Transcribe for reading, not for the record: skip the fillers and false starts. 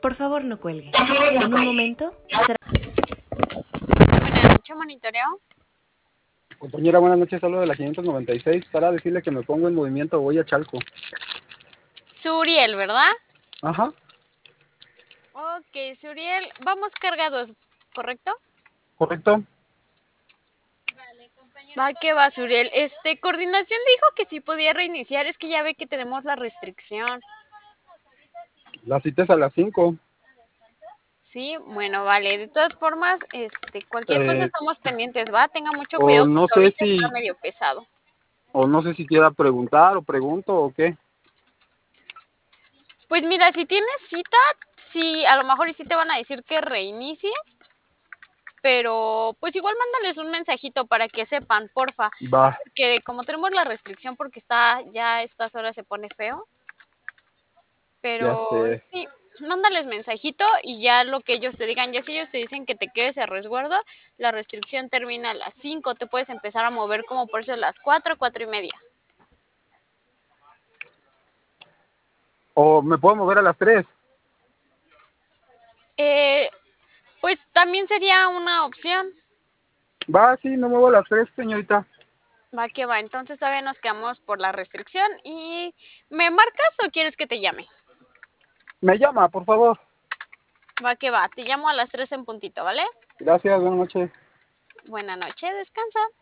Por favor, no cuelgue. En un momento será... Buenas noches, monitoreo. Compañera, buenas noches, hablo de la 596 para decirle que me pongo en movimiento, voy a Chalco. Suriel, ¿verdad? Ajá, Ok, Suriel, vamos cargados, ¿correcto? correcto. Va que va, Suriel. Coordinación dijo que sí podía reiniciar, es que ya ve que tenemos la restricción. La cita es a las 5. Sí, bueno, vale. De todas formas, cualquier cosa estamos pendientes, ¿va? Tenga mucho O cuidado no porque sé ahorita si, está medio pesado. o no sé si quiera preguntar o pregunto o qué. Pues mira, si tienes cita, sí, a lo mejor y sí te van a decir que reinicies, pero pues igual mándales un mensajito para que sepan, porfa. Va, Que como tenemos la restricción porque ya a estas horas se pone feo, ya pero sé. sí, mándales mensajito y ya lo que ellos te digan, ya si ellos te dicen que te quedes a resguardo, la restricción termina a las 5, te puedes empezar a mover como por eso a las 4, 4:30. O me puedo mover a las 3. Pues también sería una opción. Va, sí, me muevo a las 3, señorita. Va que va, entonces todavía nos quedamos por la restricción y ¿me marcas o quieres que te llame? Me llama, por favor. Va que va, te llamo a las 3 en puntito, ¿vale? Gracias, buenas noches. Buena noche, descansa.